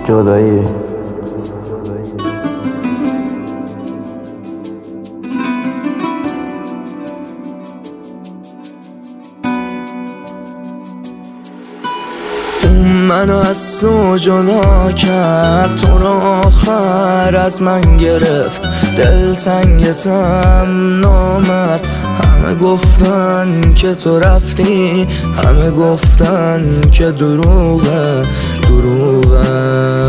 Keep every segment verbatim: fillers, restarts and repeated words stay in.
جدایی. منو از تو جدا کرد، تو رو آخر از من گرفت. دلتنگتم نامرد، همه گفتن که تو رفتی، همه گفتن که دروغه دروغه،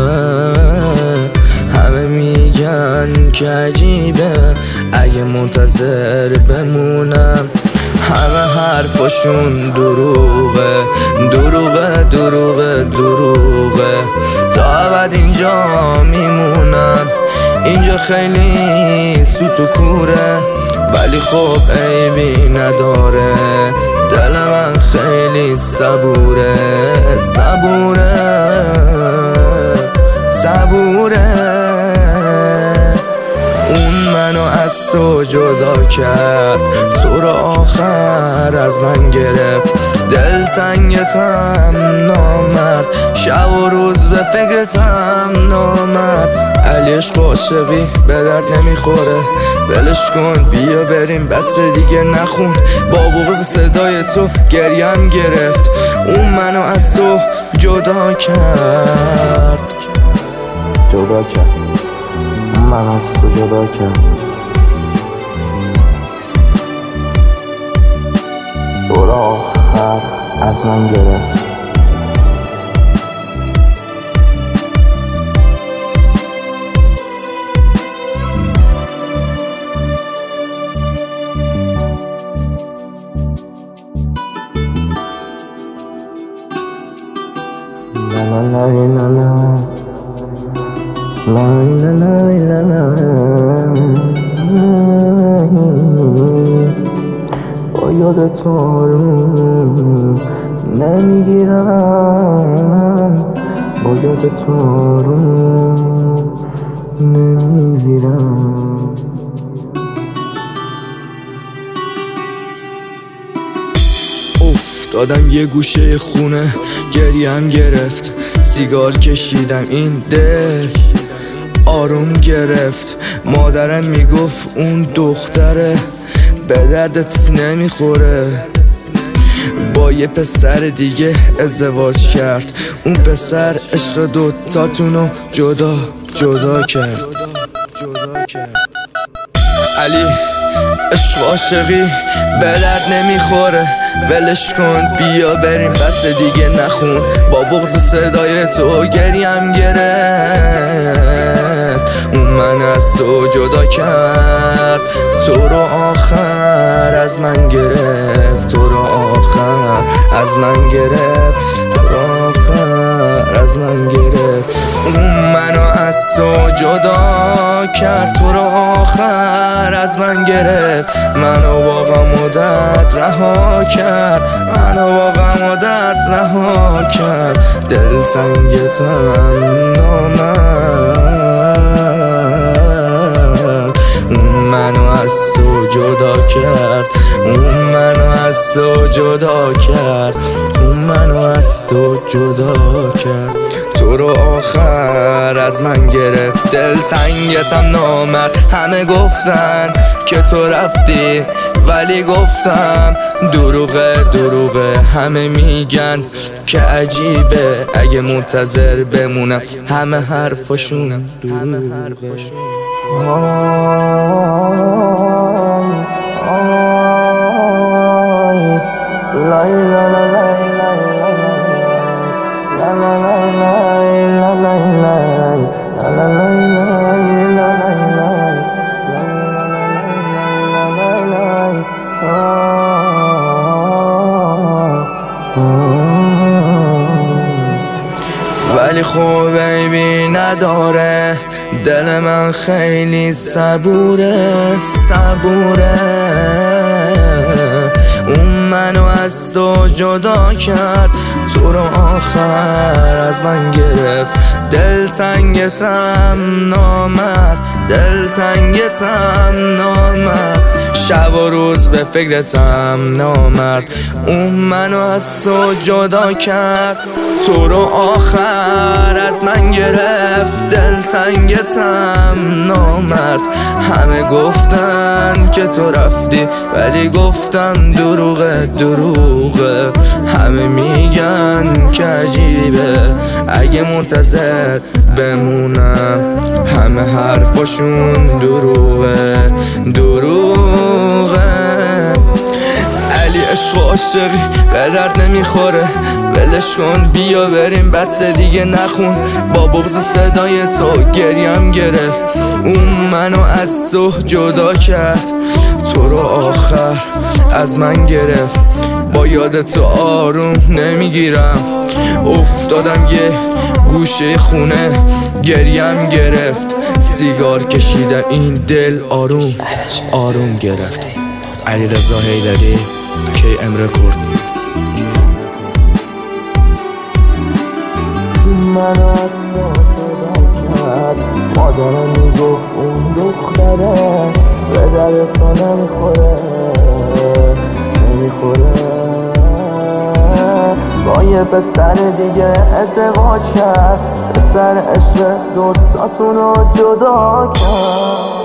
همه میگن که عجیبه اگه منتظر بمونم. همه حرفاشون دروغه دروغه دروغه دروغه، تا ابد اینجا میمونم. اینجا خیلی سوت و کوره، ولی خب عیبی نداره. دل من خیلی صبوره صبوره صبوره. اون منو از تو جدا کرد، تو رو آخر از من گرفت. دلتنگتم نامرد، شب و روز به فکرتم نامرد. علی عشق و عاشقی به درد نمیخوره، ولش کن بیا بریم بس دیگه نخون. با بغض صدای تو گریم گرفت، اون منو از تو جدا کرد جدا کرد من از تو جدا کرد. تو را آخر از من گرفت. لا لا لا لا لا لا لا لا با یاد تو رو نمیگیرم، با یاد تو رو نمیگیرم. افتادم یه گوشه خونه، گریم گرفت. سیگار کشیدم، این دل آروم گرفت. مادرم میگفت اون دختره به دردت نمیخوره، با یه پسر دیگه ازدواج کرد. اون پسر عشق دوتاتونو جدا جدا کرد. علی عشق و عاشقی به درد نمیخوره، ولش کن بیا بریم بس دیگه نخون. با بغض صدای تو گریم گرفت، اون من از تو جدا کرد. تو رو آخر از من گرفت، تو رو آخر از من گرفت، تو رو آخر از من گرفت. اون منو از تو جدا کرد، تو رو آخر از من گرفت. منو با غم و درد رها کرد، منو با غم و درد رها کرد. دلتنگتم نامرد، اون منو از تو جدا کرد، اون منو از تو جدا کرد، اون منو از تو جدا کرد. تو رو آخر از من گرفت. دلتنگتم نامرد، همه گفتن که تو رفتی، ولی گفتم دروغه دروغه. همه میگن که عجیبه اگه منتظر بمونم، همه حرفاشون دروغه. ولی خوب عیبی نداره، دل من خیلی صبوره صبوره. اون منو از تو جدا کرد، تو رو آخر از من گرفت. دلتنگتم نامرد، دلتنگتم نامرد. شب و روز به فکرتم نامرد. اون منو از تو جدا کرد، تو رو آخر از من گرفت، دلتنگتم نامرد. همه گفتن که تو رفتی ولی گفتم دروغه دروغه. همه میگن که عجیبه اگه منتظر بمونم، همه حرفاشون دروغه دروغه. علی عشق و عاشقی به درد نمیخوره، ولش کن بیا بریم بس دیگه نخون. با بغض صدای تو گریم گرفت، اون منو از تو جدا کرد، تو رو آخر از من گرفت. با یاد تو آروم نمیگیرم، افتادم یه گوشه خونه گریم گرفت. سیگار کشیدم این دل آروم آروم گرفت. علیرضا حیدری، کی ام رکورد. منو از تو جدا کرد، مادرم میگفت اون دختره به در تو نمیخوره نمیخوره. با یه پسر دیگه ازدواج کرد، پسر عشق دوتاتون رو جدا کرد.